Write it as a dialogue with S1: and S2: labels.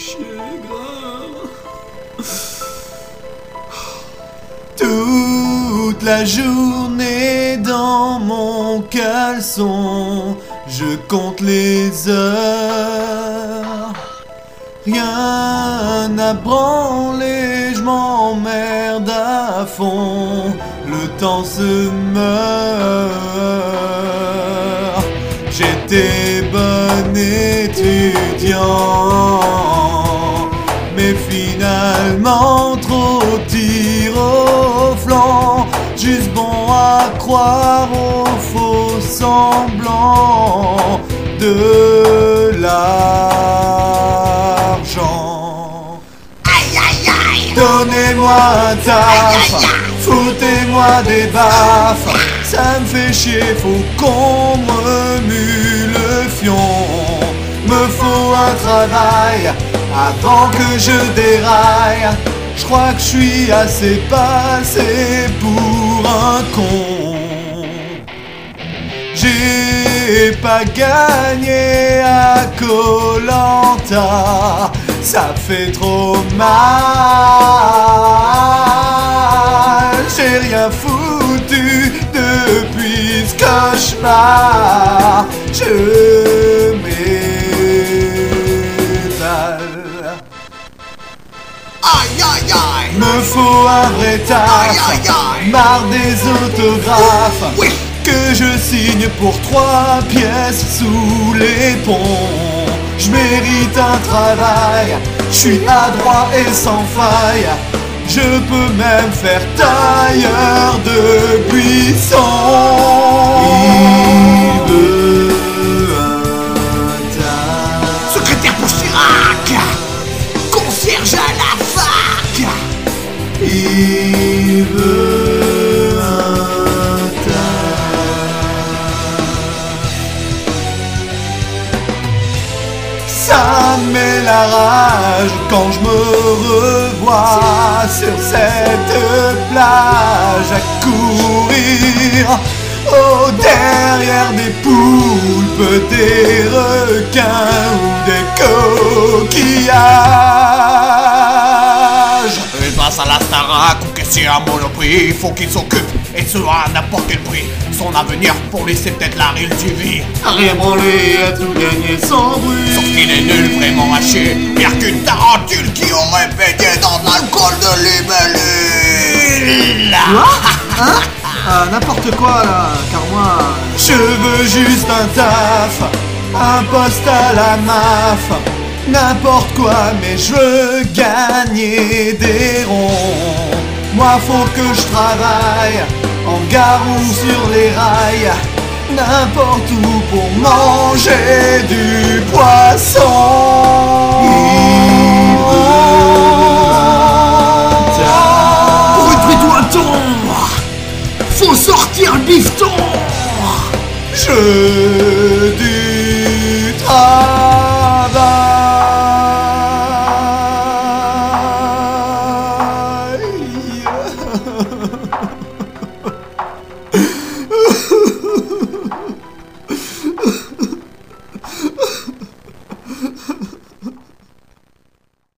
S1: chier, grave.
S2: Toute la journée dans mon caleçon, je compte les heures. Rien à branler, je m'emmerde à fond, le temps se meurt. J'étais bon étudiant, mais finalement trop tir au flanc, juste bon à croire aux faux semblants de l'argent.
S3: Aïe aïe aïe.
S2: Donnez-moi un taf, foutez-moi des baffes, ça me fait chier, faut qu'on me remue le fion. Me faut un travail avant que je déraille. Je crois que je suis assez passé pour un con. J'ai pas gagné à Koh-Lanta, ça fait trop mal. J'ai rien foutu depuis ce cauchemar. Je m'étale.
S3: Aïe aïe aïe.
S2: Me faut un vrai taf,
S3: Aïe, aïe, aïe.
S2: marre des autographes.
S3: Oui.
S2: Que je signe pour 3 pièces sous les ponts. Je mérite un travail, je suis adroit et sans faille. Je peux même faire tailleur de buissons. Il veut un taf.
S3: Secrétaire pour Chirac. Concierge à la fac.
S2: Il veut un taf. Ça met la rage quand je me revois sur cette plage à courir au derrière des poulpes, des requins ou des coquillages.
S3: Il passe à la Starac ou caissier à Monoprix. Il faut qu'il s'occupe et ce à n'importe quel prix. Son avenir pour lui c'est peut-être la real TV.
S2: Rien branlé, à tout gagner sans bruit.
S3: Sauf qu'il est nul, vraiment à chier. Pire qu'une tarentule qui aurait baigné dans de l'alcool de libellule.
S1: Quoi? Hein? N'importe quoi là, car moi...
S2: Je veux juste un taf, un poste à la MAF, n'importe quoi, mais je veux gagner des ronds. Moi faut que je travaille, en gare ou sur les rails, n'importe où pour manger du poisson.
S3: Retrouve-toi-t-on. Faut sortir le bifton.
S2: Je